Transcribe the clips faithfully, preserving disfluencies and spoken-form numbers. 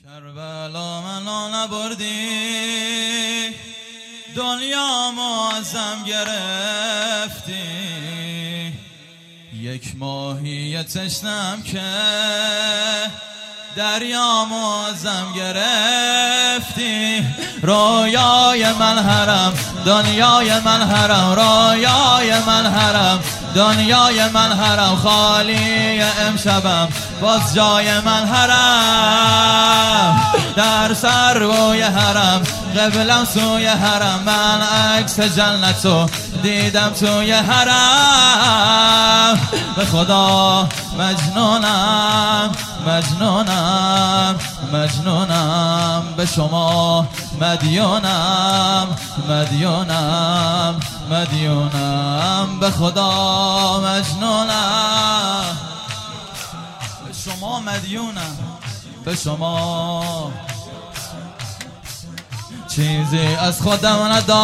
کربلا منو نبردی، دنیامو ازم گرفتی، یک ماهی تشنم که دریامو ازم گرفتی. رویای من حرم، دنیای من حرم، رویای من حرم، دنیای من حرم، خالی امشبم باز جای من حرم. در سر روی حرم، قبلم سوی حرم، من عکس جنتو دیدم توی حرم. به خدا مجنونم، مجنونم، مجنونم، به شما مدیونم، مدیونم، مدیونم، به خدا مجنونم، به شما مدیونم، به شما. چیزی از خودم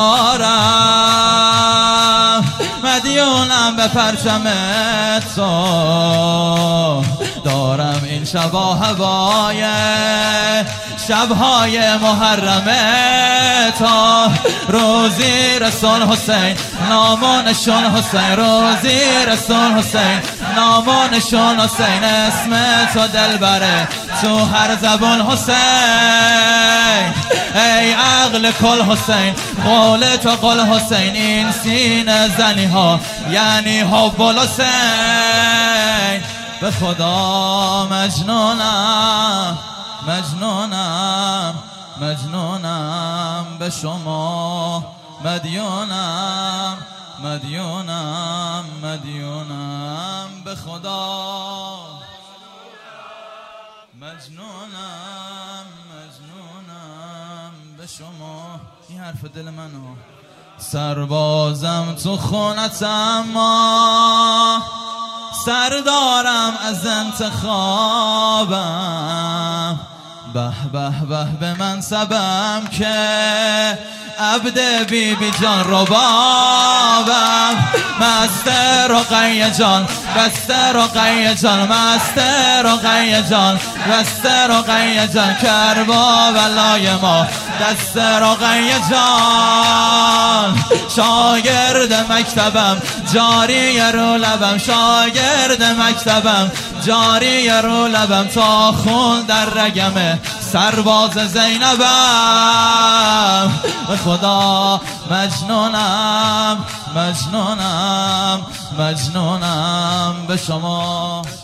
ندارم، مدیونم به پرچم تو. دارم این شبا هوای شبهای محرم تا. روزی رسول حسین نامونشون حسین، روزی رسول حسین نامونشون حسین. اسم تو دلبره تو هر زبان حسین. ای عقل کل حسین، قول تو قول حسین. این سینه زنی ها یعنی حب الحسین. به خدا مجنونم، مجنونم، مجنونم، به شما مدیونم، مدیونم، مدیونم، به خدا مجنونم، مجنونم، به شما. این حرف دل منو. سربازم تو خونتم، ما سردارم از انتخابم. به به به به منصبم که عبد بی بی جان ربابم. مست رقیه جان، بست رقیه جان، مست رقیه جان، بست رقیه جان. کربا ولای ما دست رقیه جان. شاگرد مکتبم جاری رو لبم، شاگرد مکتبم جاری رو لبم. تا خون در رگم سرباز زینبم. به خدا مجنونم، مجنونم، مجنونم، به شما.